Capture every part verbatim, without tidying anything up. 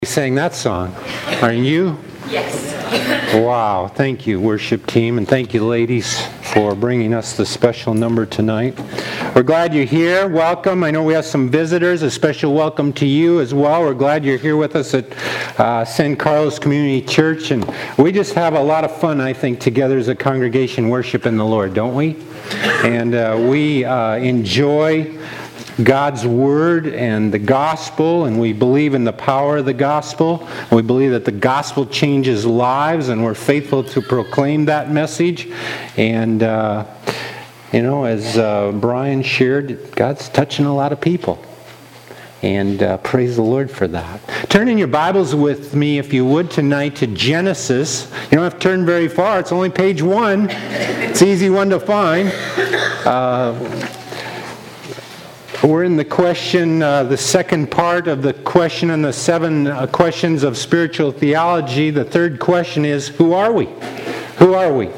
Sang that song. Are you? Yes. Wow. Thank you, worship team, and thank you, ladies, for bringing us the special number tonight. We're glad you're here. Welcome. I know we have some visitors. A special welcome to you as well. We're glad you're here with us at uh, San Carlos Community Church, and we just have a lot of fun, I think, together as a congregation worshiping the Lord, don't we? And uh, we uh, enjoy God's Word and the Gospel, and we believe in the power of the Gospel. We believe that the Gospel changes lives, and we're faithful to proclaim that message. And, uh, you know, as uh, Brian shared, God's touching a lot of people. And uh, praise the Lord for that. Turn in your Bibles with me, if you would, tonight to Genesis. You don't have to turn very far. It's only page one. It's an easy one to find. Uh, We're in the question, uh, the second part of the question on the seven uh, questions of spiritual theology. The third question is, who are we? Who are we?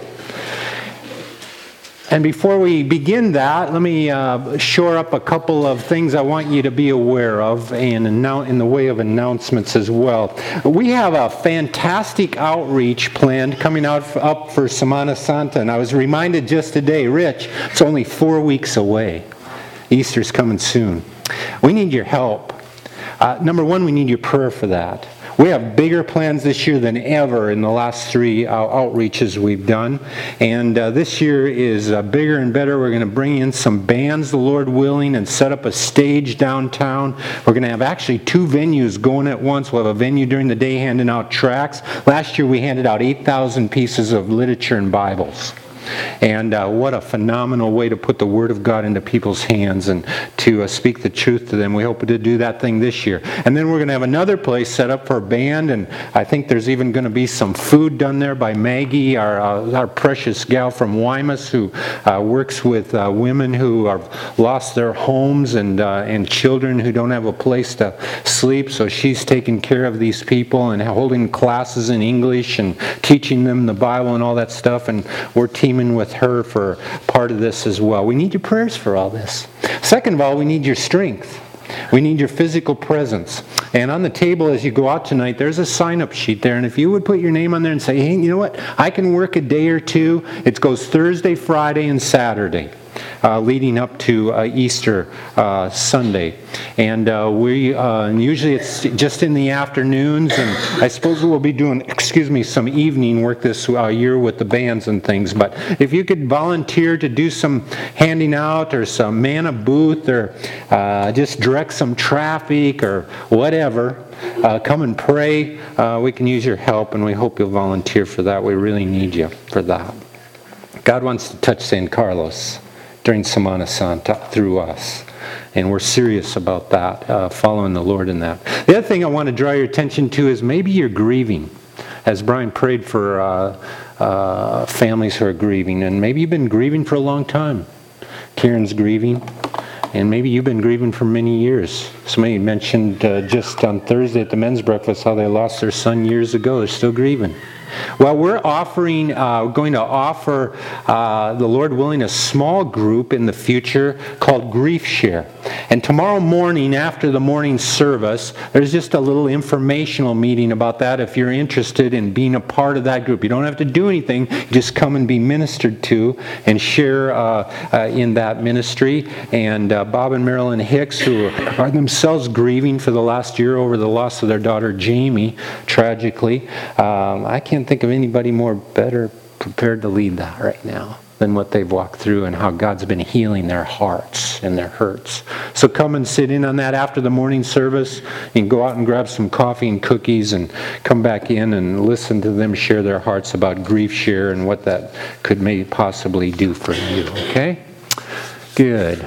And before we begin that, let me uh, shore up a couple of things I want you to be aware of, and annou- in the way of announcements as well. We have a fantastic outreach planned coming out f- up for Semana Santa, and I was reminded just today, Rich, it's only four weeks away. Easter's coming soon. We need your help. Uh, number one, we need your prayer for that. We have bigger plans this year than ever in the last three uh, outreaches we've done. And uh, this year is uh, bigger and better. We're going to bring in some bands, the Lord willing, and set up a stage downtown. We're going to have actually two venues going at once. We'll have a venue during the day handing out tracts. Last year we handed out eight thousand pieces of literature and Bibles. And uh, what a phenomenal way to put the Word of God into people's hands and to uh, speak the truth to them. We hope to do that thing this year. And then we're going to have another place set up for a band, and I think there's even going to be some food done there by Maggie, our uh, our precious gal from Wymus, who uh, works with uh, women who have lost their homes and uh, and children who don't have a place to sleep. So she's taking care of these people and holding classes in English and teaching them the Bible and all that stuff. And we're teaming with her for part of this as well. We need your prayers for all this. Second of all, we need your strength. We need your physical presence. And on the table as you go out tonight, there's a sign-up sheet there. And if you would put your name on there and say, hey, you know what? I can work a day or two. It goes Thursday, Friday, and Saturday. Uh, leading up to uh, Easter uh, Sunday. And uh, we uh, and usually it's just in the afternoons, and I suppose we'll be doing, excuse me, some evening work this uh, year with the bands and things. But if you could volunteer to do some handing out or some man a booth or uh, just direct some traffic or whatever, uh, come and pray. Uh, we can use your help, and we hope you'll volunteer for that. We really need you for that. God wants to touch San Carlos during Semana Santa through us. And we're serious about that, uh, following the Lord in that. The other thing I want to draw your attention to is maybe you're grieving. As Brian prayed for uh, uh, families who are grieving, and maybe you've been grieving for a long time. Karen's grieving, and maybe you've been grieving for many years. Somebody mentioned uh, just on Thursday at the men's breakfast how they lost their son years ago. They're still grieving. Well, we're offering, uh, going to offer, uh, the Lord willing, a small group in the future called Grief Share. And tomorrow morning, after the morning service, there's just a little informational meeting about that if you're interested in being a part of that group. You don't have to do anything. You just come and be ministered to and share uh, uh, in that ministry. And uh, Bob and Marilyn Hicks, who are themselves grieving for the last year over the loss of their daughter Jamie, tragically. Um, I can't think of anybody more better prepared to lead that right now than what they've walked through and how God's been healing their hearts and their hurts. So come and sit in on that after the morning service. You can go out and grab some coffee and cookies and come back in and listen to them share their hearts about Grief Share and what that could maybe possibly do for you. Okay? Good.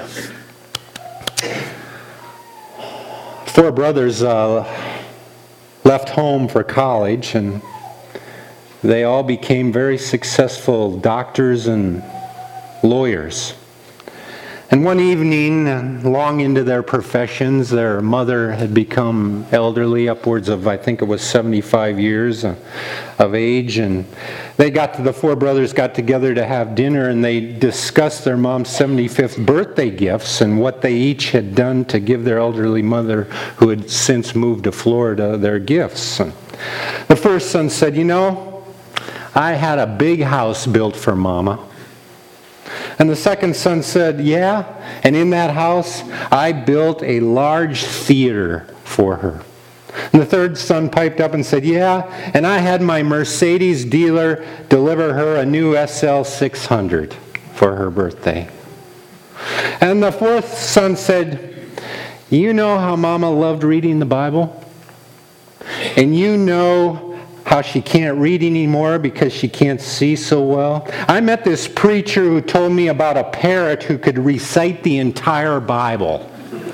Four brothers uh, left home for college, and they all became very successful doctors and lawyers. And one evening, uh, long into their professions, their mother had become elderly, upwards of, I think it was seventy-five years uh, of age. And they got to, the four brothers got together to have dinner, and they discussed their mom's seventy-fifth birthday gifts and what they each had done to give their elderly mother, who had since moved to Florida, their gifts. And the first son said, "You know, I had a big house built for Mama." And the second son said, "Yeah, and in that house I built a large theater for her." And the third son piped up and said, "Yeah, and I had my Mercedes dealer deliver her a new S L six hundred for her birthday." And the fourth son said, "You know how Mama loved reading the Bible? And you know how she can't read anymore because she can't see so well? I met this preacher who told me about a parrot who could recite the entire Bible."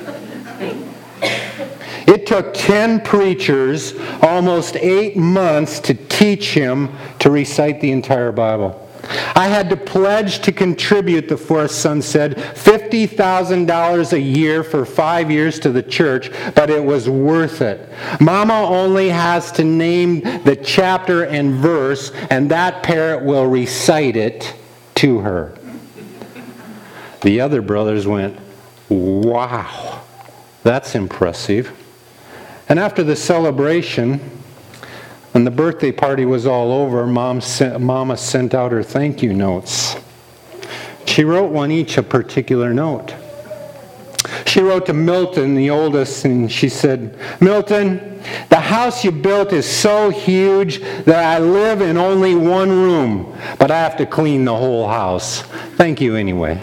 It took ten preachers almost eight months to teach him to recite the entire Bible. "I had to pledge to contribute," the fourth son said, fifty thousand dollars a year for five years to the church, but it was worth it. Mama only has to name the chapter and verse, and that parrot will recite it to her." The other brothers went, "Wow, that's impressive." And after the celebration, when the birthday party was all over, Mom sent, Mama sent out her thank you notes. She wrote one each a particular note. She wrote to Milton, the oldest, and she said, "Milton, the house you built is so huge that I live in only one room, but I have to clean the whole house. Thank you anyway."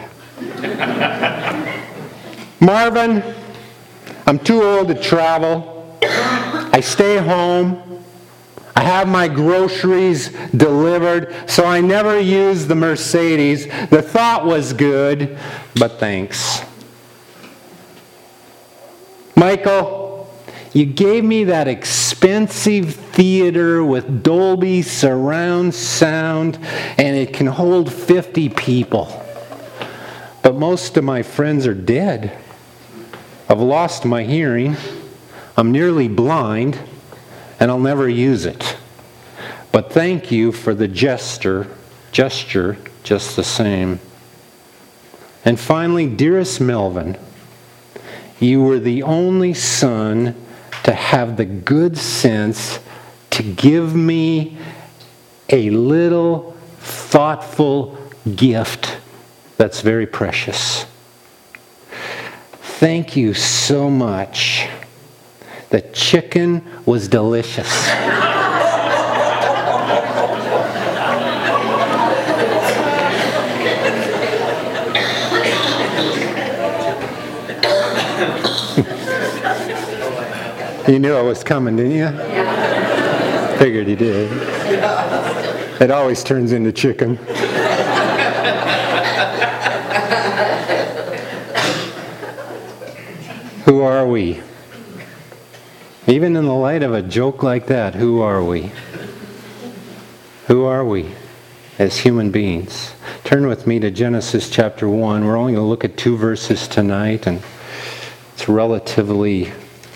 "Marvin, I'm too old to travel. I stay home. I have my groceries delivered, so I never use the Mercedes. The thought was good, but thanks." "Michael, you gave me that expensive theater with Dolby surround sound, and it can hold fifty people. But most of my friends are dead. I've lost my hearing. I'm nearly blind, and I'll never use it. But thank you for the gesture, gesture just the same. And finally, dearest Melvin, you were the only son to have the good sense to give me a little thoughtful gift that's very precious. Thank you so much. The chicken was delicious." You knew I was coming, didn't you? Yeah. Figured you did. It always turns into chicken. Who are we? Even in the light of a joke like that, who are we? Who are we as human beings? Turn with me to Genesis chapter one. We're only going to look at two verses tonight, and it's relatively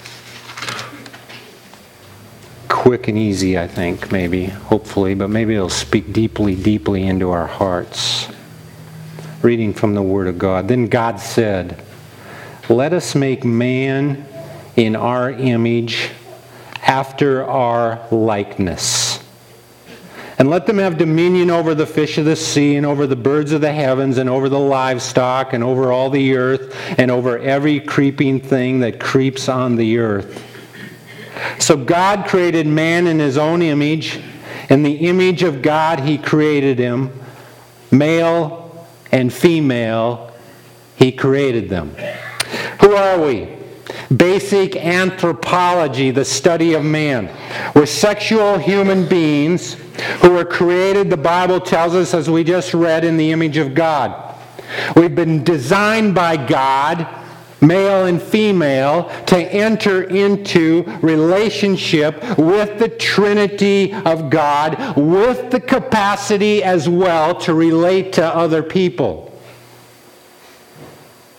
quick and easy, I think, maybe, hopefully, but maybe it'll speak deeply, deeply into our hearts. Reading from the Word of God. "Then God said, 'Let us make man in our image, after our likeness. And let them have dominion over the fish of the sea, and over the birds of the heavens, and over the livestock, and over all the earth, and over every creeping thing that creeps on the earth.' So God created man in his own image. In the image of God he created him. Male and female he created them." Who are we? Basic anthropology, the study of man. We're sexual human beings who were created, the Bible tells us, as we just read, in the image of God. We've been designed by God, male and female, to enter into relationship with the Trinity of God, with the capacity as well to relate to other people.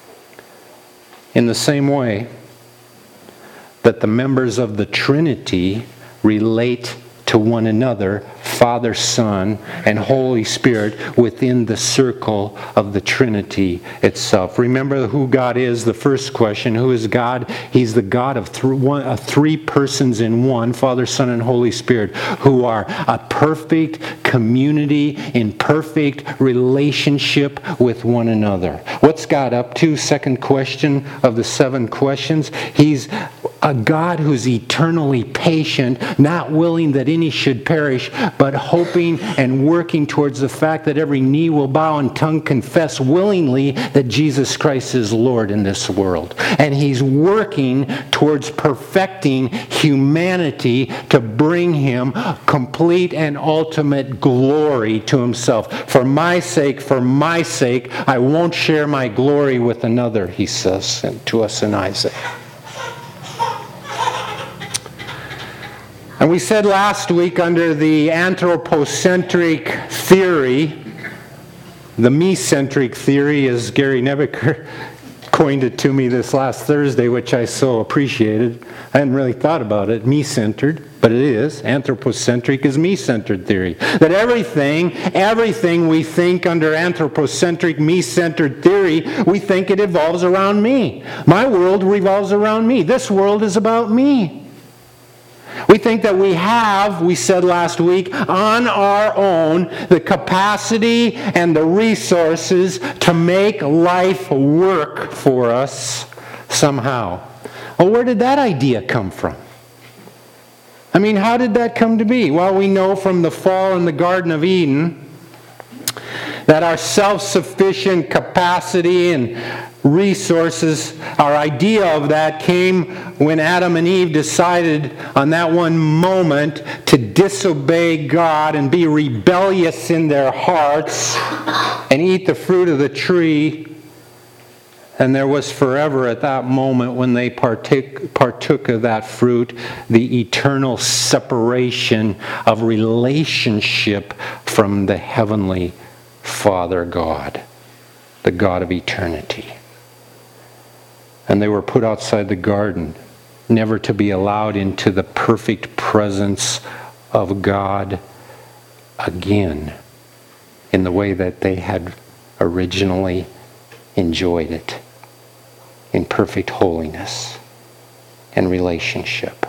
in the same way that the members of the Trinity relate to one another, Father, Son, and Holy Spirit, within the circle of the Trinity itself. Remember who God is, the first question. Who is God? He's the God of th- one, uh, three persons in one, Father, Son, and Holy Spirit, who are a perfect community in perfect relationship with one another. What's God up to? Second question of the seven questions. He's a God who's eternally patient, not willing that any should perish, but hoping and working towards the fact that every knee will bow and tongue confess willingly that Jesus Christ is Lord in this world. And He's working towards perfecting humanity to bring Him complete and ultimate glory to Himself. For my sake, for my sake, I won't share my glory with another, He says to us in Isaiah. And we said last week, under the anthropocentric theory, the me-centric theory, as Gary Nebeker coined it to me this last Thursday, which I so appreciated. I hadn't really thought about it, me-centered, but it is. Anthropocentric is me-centered theory. That everything, everything we think under anthropocentric, me-centered theory, we think it evolves around me. My world revolves around me. This world is about me. We think that we have, we said last week, on our own, the capacity and the resources to make life work for us somehow. Well, where did that idea come from? I mean, how did that come to be? Well, we know from the fall in the Garden of Eden that our self-sufficient capacity and resources, our idea of that came when Adam and Eve decided on that one moment to disobey God and be rebellious in their hearts and eat the fruit of the tree. And there was forever at that moment when they partook, partook of that fruit, the eternal separation of relationship from the heavenly Father God, the God of eternity. And they were put outside the garden, never to be allowed into the perfect presence of God again in the way that they had originally enjoyed it, in perfect holiness and relationship.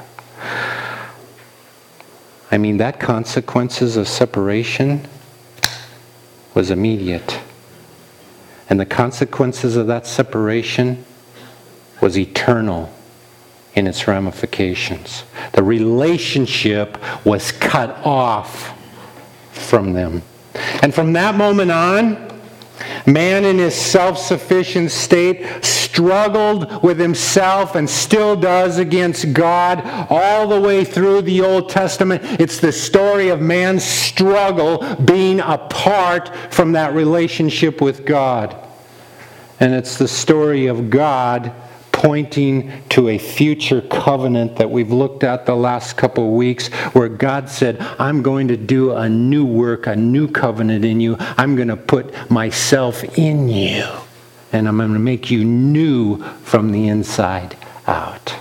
I mean, that consequences of separation was immediate. And the consequences of that separation was eternal in its ramifications. The relationship was cut off from them. And from that moment on, man in his self-sufficient state struggled with himself and still does against God all the way through the Old Testament. It's the story of man's struggle being apart from that relationship with God. And it's the story of God pointing to a future covenant that we've looked at the last couple of weeks, where God said, I'm going to do a new work, a new covenant in you. I'm going to put myself in you, and I'm going to make you new from the inside out.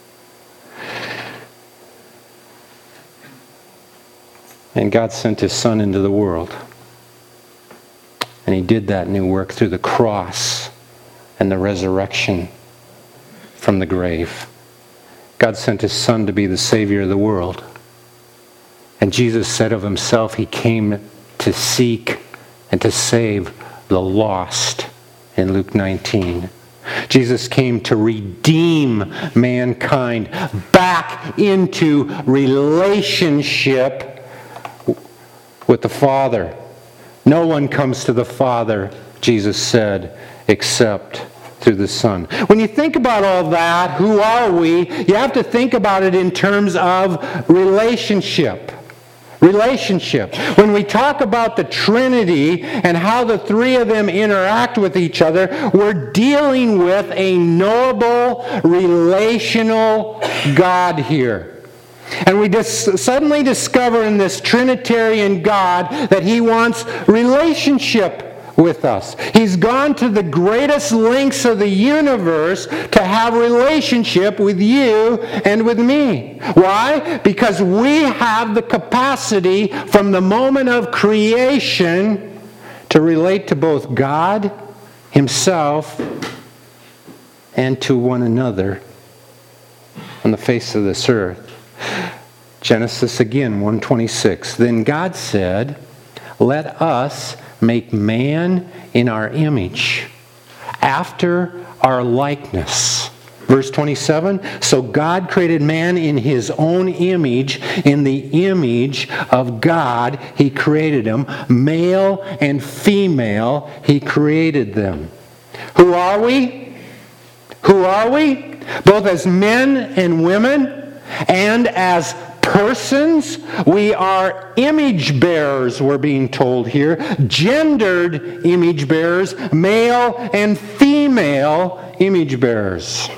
And God sent His Son into the world. And He did that new work through the cross and the resurrection from the grave. God sent His Son to be the Savior of the world. And Jesus said of Himself, He came to seek and to save the lost in Luke nineteen. Jesus came to redeem mankind back into relationship with the Father. No one comes to the Father, Jesus said, except through the Son. When you think about all that, who are we? You have to think about it in terms of relationship. Relationship. When we talk about the Trinity and how the three of them interact with each other, we're dealing with a knowable, relational God here. And we just suddenly discover in this Trinitarian God that He wants relationship with us. He's gone to the greatest lengths of the universe to have relationship with you and with me. Why? Because we have the capacity from the moment of creation to relate to both God Himself and to one another on the face of this earth. Genesis again, one twenty-six. Then God said, "Let us make man in our image, after our likeness." Verse twenty-seven, so God created man in His own image. In the image of God He created him. Male and female He created them. Who are we? Who are we? Both as men and women and as persons, we are image bearers, we're being told here. Gendered image bearers, male and female image bearers.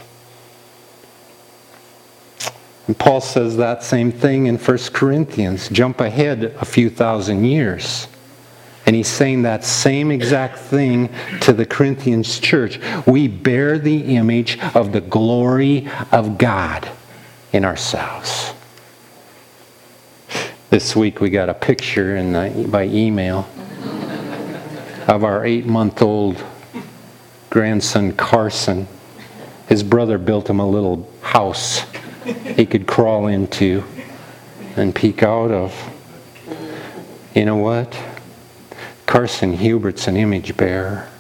And Paul says that same thing in First Corinthians. Jump ahead a few thousand years. And he's saying that same exact thing to the Corinthians church. We bear the image of the glory of God in ourselves. This week we got a picture in the, by email of our eight-month-old grandson Carson. His brother built him a little house he could crawl into and peek out of. You know what? Carson Hubert's an image bearer.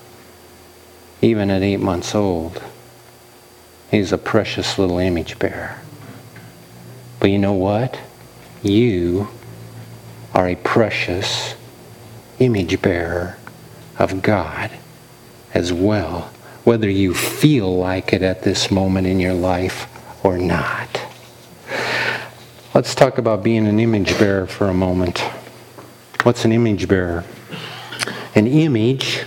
Even at eight months old, he's a precious little image bearer. But you know what? You are a precious image bearer of God as well, whether you feel like it at this moment in your life or not. Let's talk about being an image bearer for a moment. What's an image bearer? An image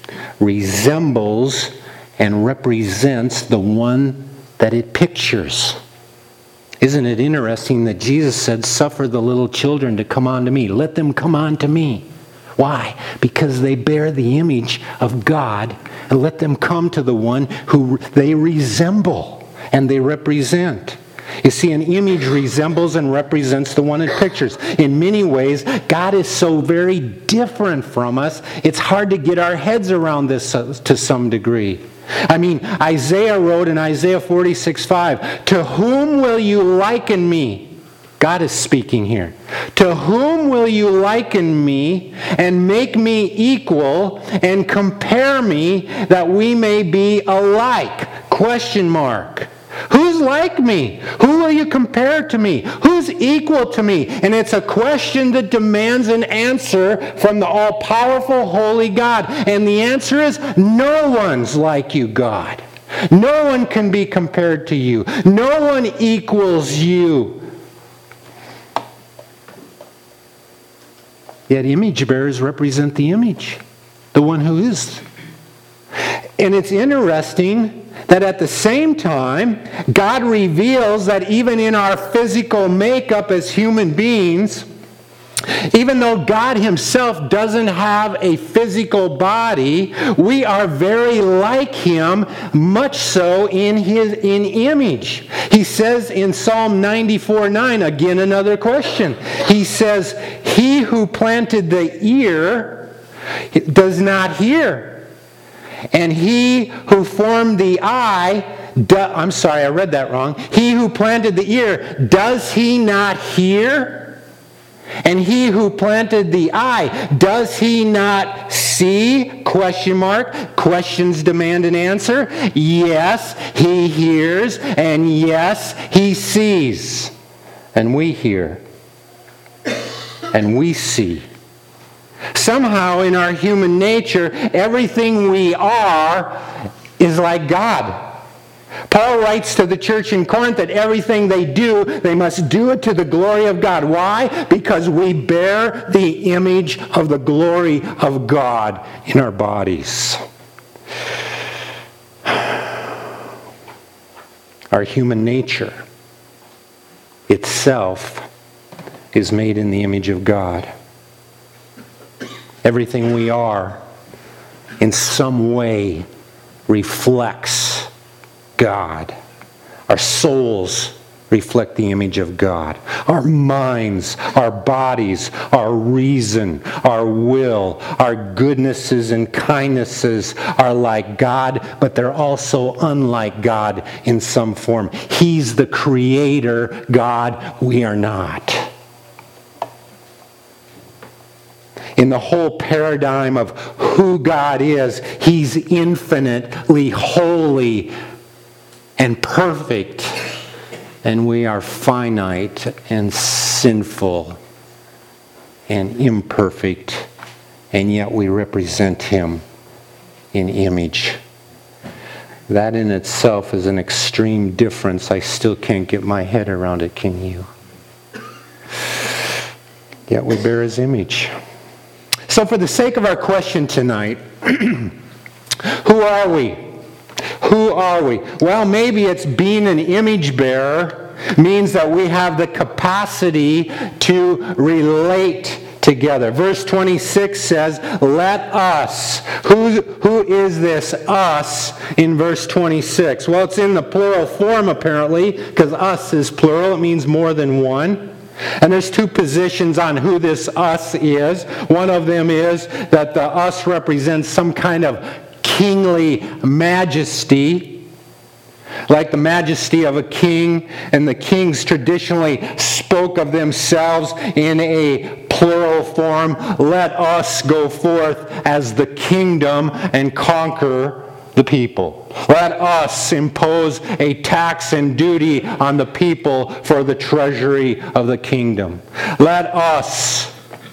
resembles and represents the one that it pictures. Isn't it interesting that Jesus said, "Suffer the little children to come unto me. Let them come unto me." Why? Because they bear the image of God, and let them come to the one who they resemble and they represent. You see, an image resembles and represents the one it pictures. In many ways, God is so very different from us, it's hard to get our heads around this to some degree. I mean, Isaiah wrote in Isaiah forty-six five, "To whom will you liken me?" God is speaking here. "To whom will you liken me and make me equal and compare me that we may be alike?" Question mark. Who's like me? Who will you compare to me? Who's equal to me? And it's a question that demands an answer from the all-powerful, holy God. And the answer is, no one's like you, God. No one can be compared to you. No one equals you. Yet image bearers represent the image, the one who is. And it's interesting that at the same time, God reveals that even in our physical makeup as human beings, even though God Himself doesn't have a physical body, we are very like Him, much so in His in image. He says in Psalm ninety-four nine, again another question. He says, "He who planted the ear does not hear. And he who formed the eye," do, I'm sorry, I read that wrong. "He who planted the ear, does he not hear? And he who planted the eye, does he not see?" Question mark. Questions demand an answer. Yes, he hears, and yes, he sees. And we hear, and we see. Somehow in our human nature, everything we are is like God. Paul writes to the church in Corinth that everything they do, they must do it to the glory of God. Why? Because we bear the image of the glory of God in our bodies. Our human nature itself is made in the image of God. Everything we are in some way reflects God. Our souls reflect the image of God. Our minds, our bodies, our reason, our will, our goodnesses and kindnesses are like God, but they're also unlike God in some form. He's the creator God. We are not. In the whole paradigm of who God is, He's infinitely holy and perfect. And we are finite and sinful and imperfect, and yet we represent Him in image. That in itself is an extreme difference. I still can't get my head around it, can you? Yet we bear His image. So for the sake of our question tonight, who are we? Who are we? Well, maybe it's being an image bearer means that we have the capacity to relate together. Verse twenty-six says, let us. Who, who is this us in verse twenty-six? Well, it's in the plural form apparently, because us is plural. It means more than one. And there's two positions on who this us is. One of them is that the us represents some kind of kingly majesty, like the majesty of a king, and the kings traditionally spoke of themselves in a plural form. Let us go forth as the kingdom and conquer the people. Let us impose a tax and duty on the people for the treasury of the kingdom. Let us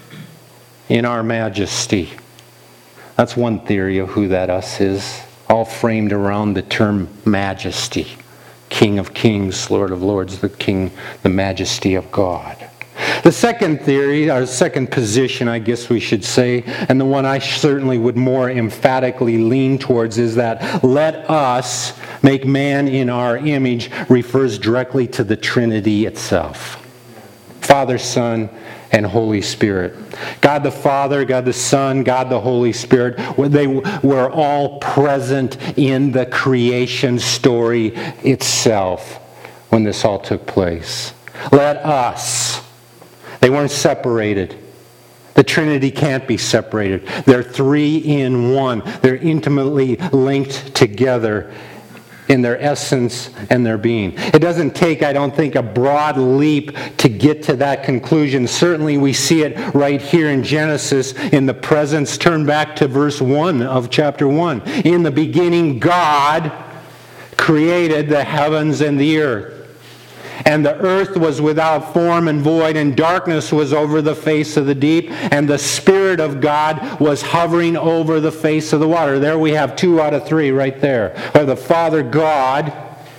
in our majesty. That's one theory of who that us is, all framed around the term majesty. King of kings, Lord of lords, the king, the majesty of God. The second theory, or second position, I guess we should say, and the one I certainly would more emphatically lean towards, is that let us make man in our image refers directly to the Trinity itself. Father, Son, and Holy Spirit. God the Father, God the Son, God the Holy Spirit, they were all present in the creation story itself when this all took place. Let us. They weren't separated. The Trinity can't be separated. They're three in one. They're intimately linked together in their essence and their being. It doesn't take, I don't think, a broad leap to get to that conclusion. Certainly we see it right here in Genesis in the presence. Turn back to verse one of chapter one. In the beginning, God created the heavens and the earth. And the earth was without form and void, and darkness was over the face of the deep, and the Spirit of God was hovering over the face of the water. There we have two out of three right there. Where the Father God,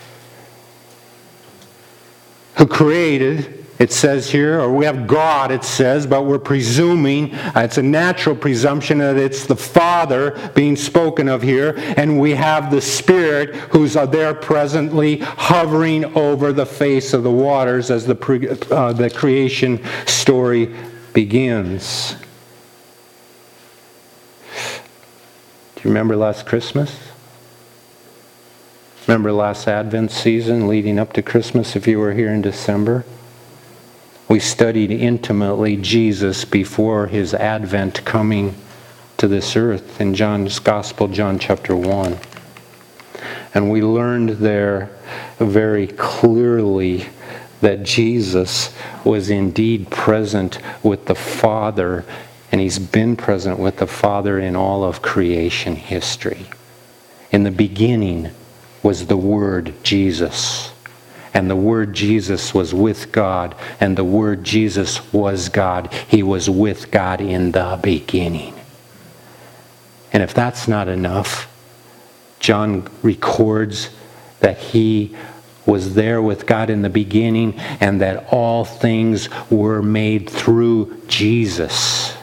who created, it says here, or we have God, it says, but we're presuming, uh, it's a natural presumption that it's the Father being spoken of here, and we have the Spirit who's uh, there presently hovering over the face of the waters as the, pre, uh, the creation story begins. Do you remember last Christmas? Remember last Advent season leading up to Christmas if you were here in December? We studied intimately Jesus before His advent coming to this earth in John's Gospel, John chapter one. And we learned there very clearly that Jesus was indeed present with the Father, and He's been present with the Father in all of creation history. In the beginning was the Word, Jesus. And the Word Jesus was with God, and the Word Jesus was God. He was with God in the beginning. And if that's not enough, John records that He was there with God in the beginning, and that all things were made through Jesus.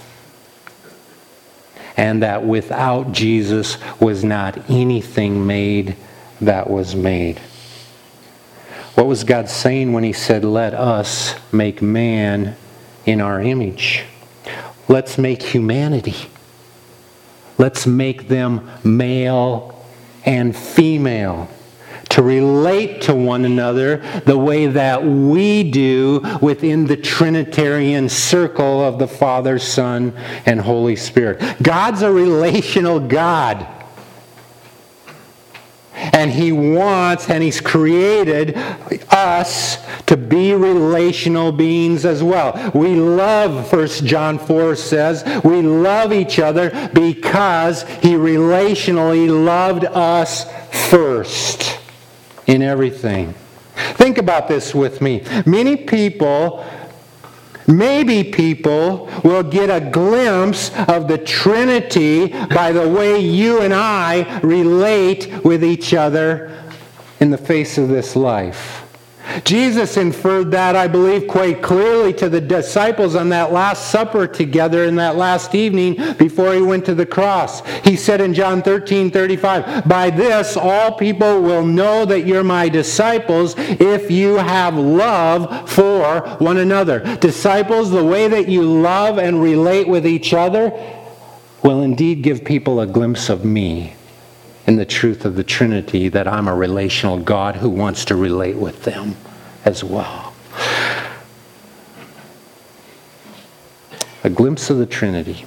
And that without Jesus was not anything made that was made. What was God saying when He said, let us make man in our image? Let's make humanity. let's make them male and female, to relate to one another the way that we do within the Trinitarian circle of the Father, Son, and Holy Spirit. God's a relational God. And He wants, and He's created us to be relational beings as well. We love, First John four says, we love each other because He relationally loved us first in everything. Think about this with me. Many people, maybe people, will get a glimpse of the Trinity by the way you and I relate with each other in the face of this life. Jesus inferred that, I believe, quite clearly to the disciples on that Last Supper together in that last evening before He went to the cross. He said in John thirteen thirty-five, "By this all people will know that you're my disciples if you have love for one another." Disciples, the way that you love and relate with each other will indeed give people a glimpse of me in the truth of the Trinity, that I'm a relational God who wants to relate with them as well. A glimpse of the Trinity.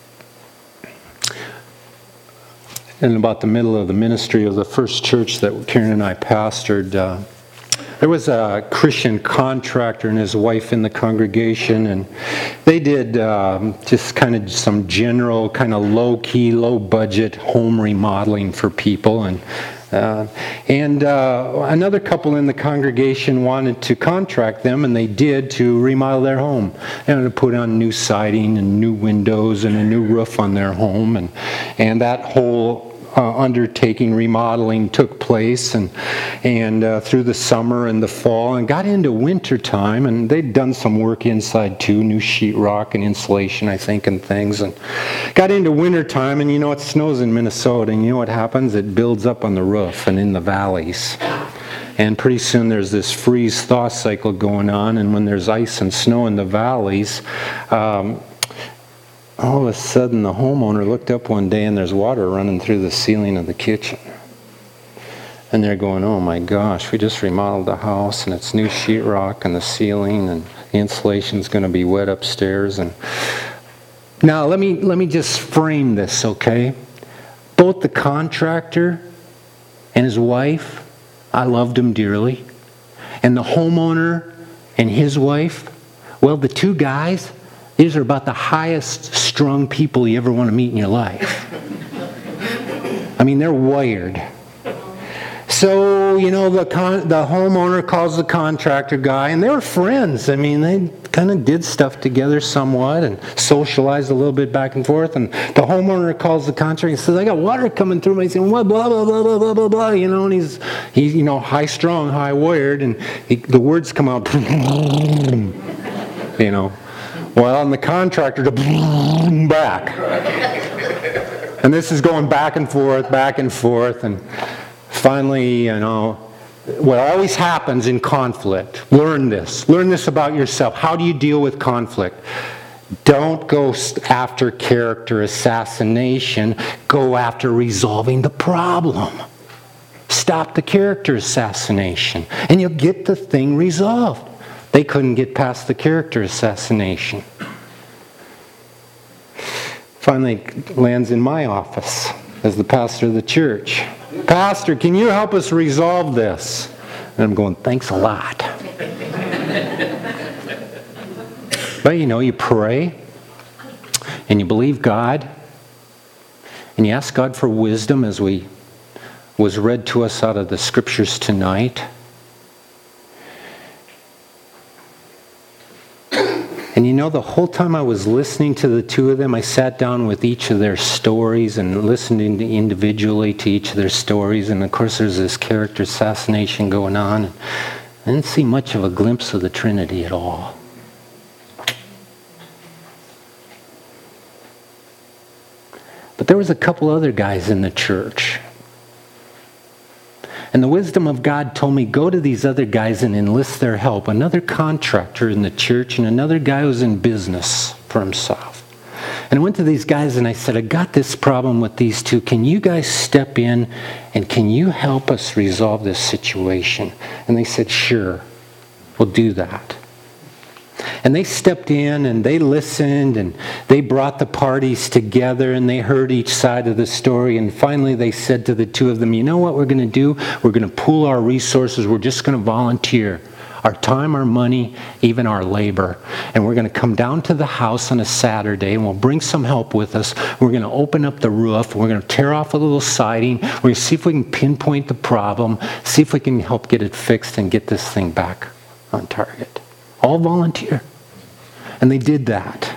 In about the middle of the ministry of the first church that Karen and I pastored, uh, there was a Christian contractor and his wife in the congregation, and they did um, just kind of some general, kind of low-key, low-budget home remodeling for people. And uh, and uh, another couple in the congregation wanted to contract them, and they did, to remodel their home. They wanted to put on new siding and new windows and a new roof on their home, and and that whole Uh, undertaking, remodeling, took place and and uh, through the summer and the fall, and got into winter time, and they'd done some work inside too, new sheetrock and insulation, I think, and things, and got into winter time, and you know it snows in Minnesota, and you know what happens? It builds up on the roof and in the valleys. And pretty soon there's this freeze-thaw cycle going on, and when there's ice and snow in the valleys, um, all of a sudden the homeowner looked up one day and there's water running through the ceiling of the kitchen. And they're going, oh my gosh, we just remodeled the house and it's new sheetrock and the ceiling and the insulation's going to be wet upstairs. And now let me let me just frame this, okay? Both the contractor and his wife, I loved them dearly. And the homeowner and his wife, well, the two guys, these are about the highest strung people you ever want to meet in your life. I mean, they're wired. So, you know, the con- the homeowner calls the contractor guy, and they were friends. I mean, they kind of did stuff together somewhat and socialized a little bit back and forth. And the homeowner calls the contractor and says, I got water coming through my ceiling, blah, blah, blah, blah, blah, blah, blah, blah. You know, and he's, he's you know, high strung, high wired, and he, the words come out, you know. Well, and the contractor to back. And this is going back and forth, back and forth, and finally, you know, what always happens in conflict, learn this. Learn this about yourself. How do you deal with conflict? Don't go after character assassination. Go after resolving the problem. Stop the character assassination, and you'll get the thing resolved. They couldn't get past the character assassination. Finally, lands in my office as the pastor of the church. Pastor, can you help us resolve this? And I'm going, thanks a lot. But you know, you pray, and you believe God, and you ask God for wisdom, as we was read to us out of the scriptures tonight. And you know, the whole time I was listening to the two of them, I sat down with each of their stories and listened individually to each of their stories. And of course, there's this character assassination going on. I didn't see much of a glimpse of the Trinity at all. But there was a couple other guys in the church. And the wisdom of God told me, go to these other guys and enlist their help. Another contractor in the church and another guy who's in business for himself. And I went to these guys and I said, I got this problem with these two. Can you guys step in and can you help us resolve this situation? And they said, sure, we'll do that. And they stepped in and they listened and they brought the parties together and they heard each side of the story. And finally they said to the two of them, you know what we're going to do? We're going to pool our resources. We're just going to volunteer our time, our money, even our labor. And we're going to come down to the house on a Saturday and we'll bring some help with us. We're going to open up the roof. We're going to tear off a little siding. We're going to see if we can pinpoint the problem, see if we can help get it fixed and get this thing back on target. All volunteer. And they did that.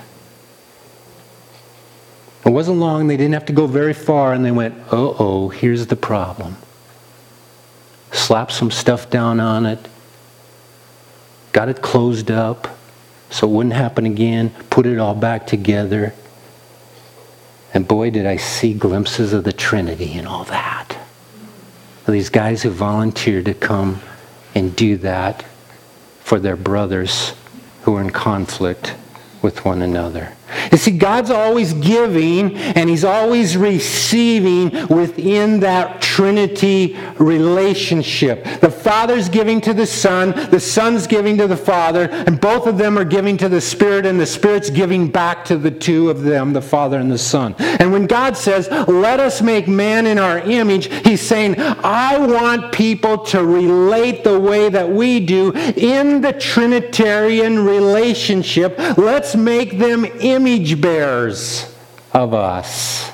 It wasn't long. They didn't have to go very far. And they went, uh-oh, here's the problem. Slapped some stuff down on it. Got it closed up so it wouldn't happen again. Put it all back together. And boy, did I see glimpses of the Trinity and all that. These guys who volunteered to come and do that for their brothers who are in conflict with one another. You see, God's always giving and He's always receiving within that Trinity relationship. The Father's giving to the Son, the Son's giving to the Father, and both of them are giving to the Spirit, and the Spirit's giving back to the two of them, the Father and the Son. And when God says, let us make man in our image, He's saying, I want people to relate the way that we do in the Trinitarian relationship. Let's make them image bearers of us.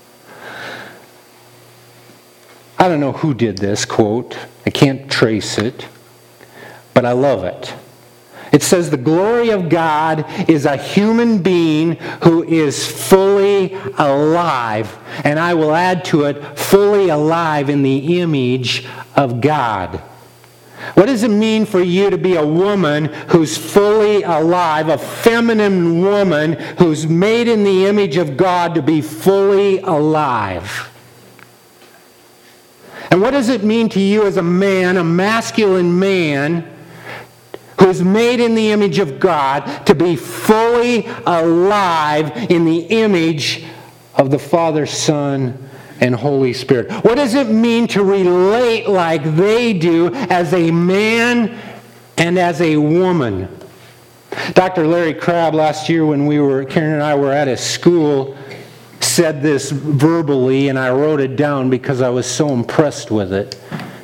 I don't know who did this quote. I can't trace it, but I love it. It says, the glory of God is a human being who is fully alive. And I will add to it, fully alive in the image of God. What does it mean for you to be a woman who's fully alive, a feminine woman who's made in the image of God to be fully alive? And what does it mean to you as a man, a masculine man, who's made in the image of God to be fully alive in the image of the Father, Son, and Holy Spirit? What does it mean to relate like they do as a man and as a woman? Doctor Larry Crabb last year when we were, Karen and I were at his school, said this verbally, and I wrote it down because I was so impressed with it.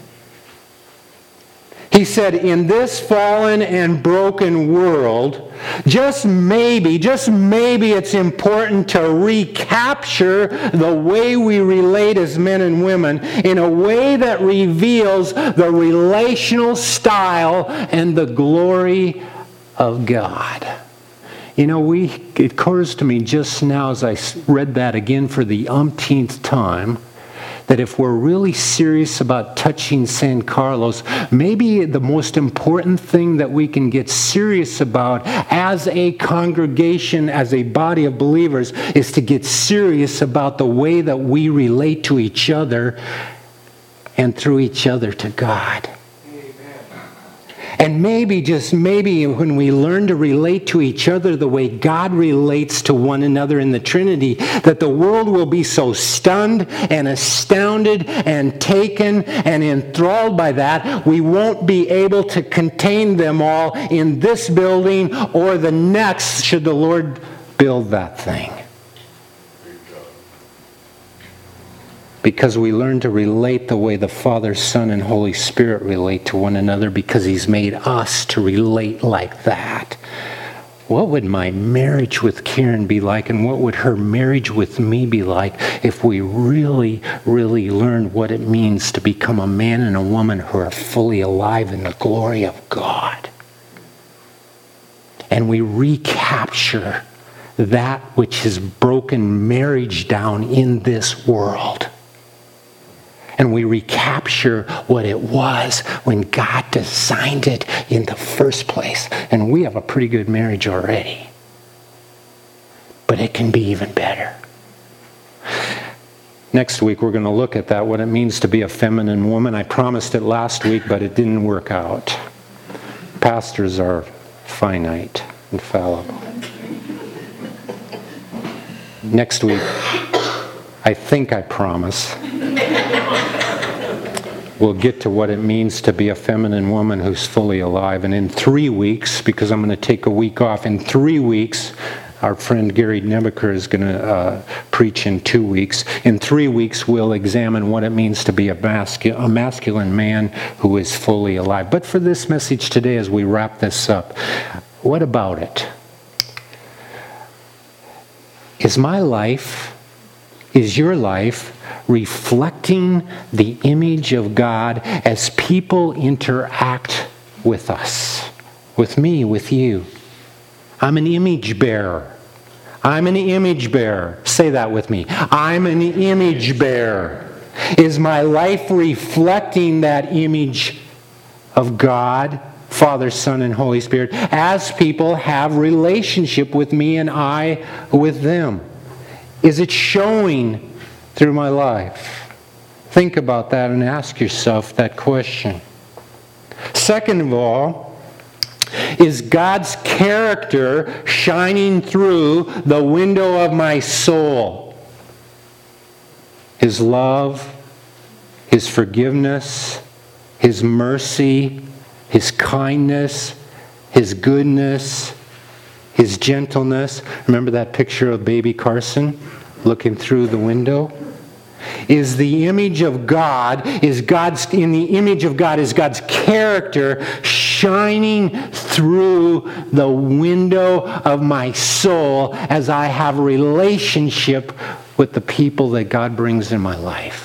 He said, in this fallen and broken world, just maybe, just maybe it's important to recapture the way we relate as men and women in a way that reveals the relational style and the glory of God. You know, we it occurs to me just now as I read that again for the umpteenth time, that if we're really serious about touching San Carlos, maybe the most important thing that we can get serious about as a congregation, as a body of believers, is to get serious about the way that we relate to each other and through each other to God. And maybe, just maybe, when we learn to relate to each other the way God relates to one another in the Trinity, that the world will be so stunned and astounded and taken and enthralled by that, we won't be able to contain them all in this building or the next, should the Lord build that thing. Because we learn to relate the way the Father, Son, and Holy Spirit relate to one another, because He's made us to relate like that. What would my marriage with Karen be like, and what would her marriage with me be like if we really, really learned what it means to become a man and a woman who are fully alive in the glory of God? And we recapture that which has broken marriage down in this world. And we recapture what it was when God designed it in the first place. And we have a pretty good marriage already. But it can be even better. Next week we're going to look at that, what it means to be a feminine woman. I promised it last week, but it didn't work out. Pastors are finite and fallible. Next week, I think I promise, we'll get to what it means to be a feminine woman who's fully alive. And in three weeks, because I'm going to take a week off, in three weeks, our friend Gary Nebeker is going to uh, preach in two weeks. In three weeks, we'll examine what it means to be a, mascu- a masculine man who is fully alive. But for this message today, as we wrap this up, what about it? Is my life, is your life reflecting the image of God as people interact with us, with me, with you? I'm an image bearer. I'm an image bearer. Say that with me. I'm an image bearer. Is my life reflecting that image of God, Father, Son, and Holy Spirit, as people have relationship with me and I with them? Is it showing through my life? Think about that and ask yourself that question. Second of all, is God's character shining through the window of my soul? His love, His forgiveness, His mercy, His kindness, His goodness, His gentleness. Remember that picture of baby Carson looking through the window? Is the image of God, is God's, in the image of God, is God's character shining through the window of my soul as I have a relationship with the people that God brings in my life?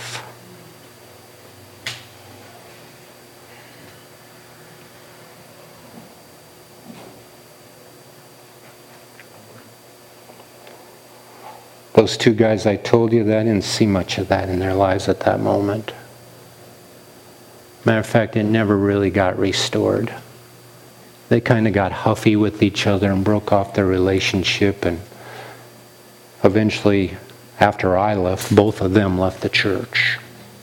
Those two guys I told you that, I didn't see much of that in their lives at that moment. Matter of fact, it never really got restored. They kind of got huffy with each other and broke off their relationship, and eventually, after I left, both of them left the church.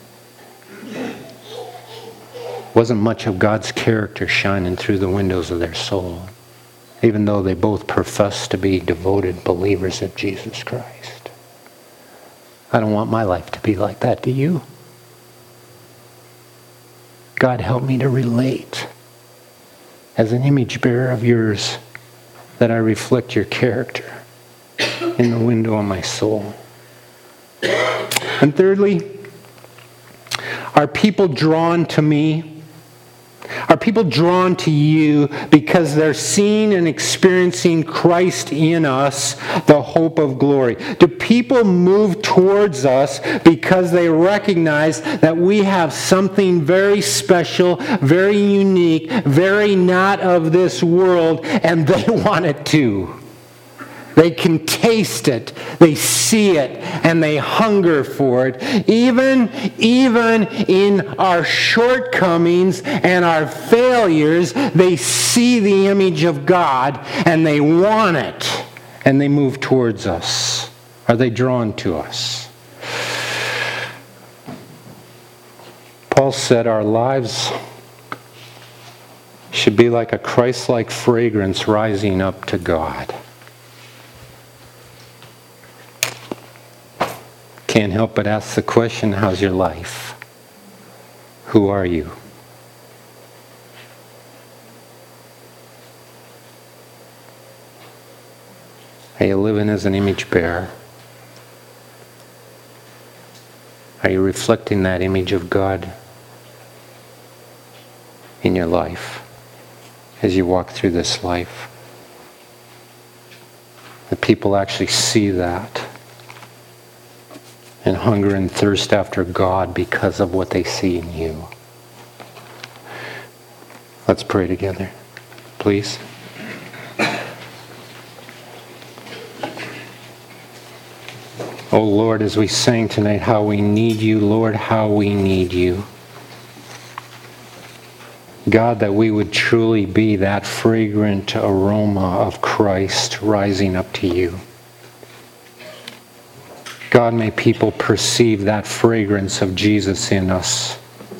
Wasn't much of God's character shining through the windows of their soul, even though they both professed to be devoted believers of Jesus Christ. I don't want my life to be like that, do you? God, help me to relate as an image bearer of yours, that I reflect your character in the window of my soul. And thirdly, are people drawn to me? Are people drawn to you because they're seeing and experiencing Christ in us, the hope of glory? Do people move towards us because they recognize that we have something very special, very unique, very not of this world, and they want it too? They can taste it, they see it, and they hunger for it. Even, even in our shortcomings and our failures, they see the image of God and they want it, and they move towards us. Are they drawn to us? Paul said our lives should be like a Christ-like fragrance rising up to God. Can't help but ask the question, how's your life? Who are you? Are you living as an image bearer? Are you reflecting that image of God in your life as you walk through this life? That people actually see that and hunger and thirst after God because of what they see in you. Let's pray together, please. Oh Lord, as we sang tonight, how we need you, Lord, how we need you. God, that we would truly be that fragrant aroma of Christ rising up to you. God, may people perceive that fragrance of Jesus in us.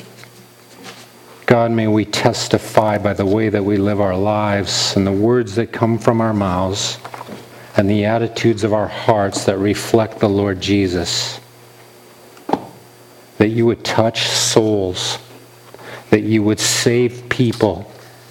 God, may we testify by the way that we live our lives and the words that come from our mouths and the attitudes of our hearts that reflect the Lord Jesus. That you would touch souls, that you would save people,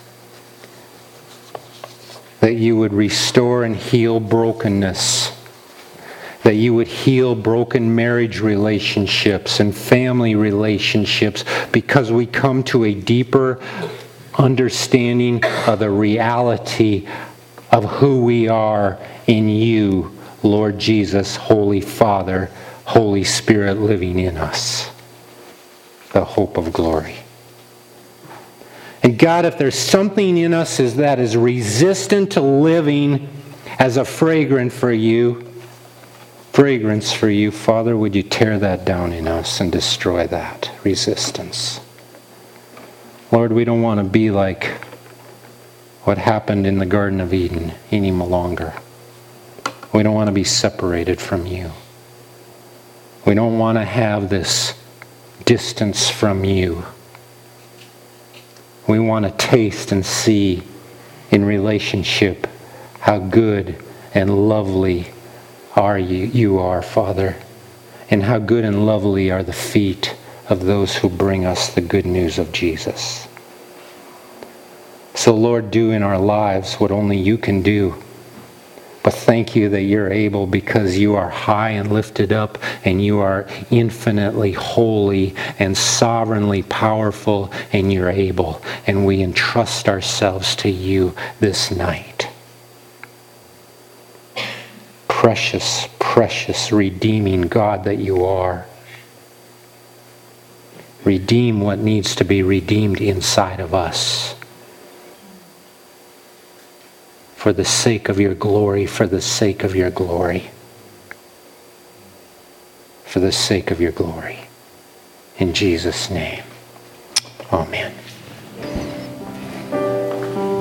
that you would restore and heal brokenness, that you would heal broken marriage relationships and family relationships, because we come to a deeper understanding of the reality of who we are in you, Lord Jesus, Holy Father, Holy Spirit living in us, the hope of glory. And God, if there's something in us is that is resistant to living as a fragrance for you, fragrance for you, Father, would you tear that down in us and destroy that resistance? Lord, we don't want to be like what happened in the Garden of Eden any longer. We don't want to be separated from you. We don't want to have this distance from you. We want to taste and see in relationship how good and lovely are you, you are, Father, and how good and lovely are the feet of those who bring us the good news of Jesus. So, Lord, do in our lives what only you can do. But thank you that you're able, because you are high and lifted up, and you are infinitely holy and sovereignly powerful, and you're able. And we entrust ourselves to you this night. Precious, precious, redeeming God that you are. Redeem what needs to be redeemed inside of us. For the sake of your glory, for the sake of your glory. For the sake of your glory. In Jesus' name. Amen.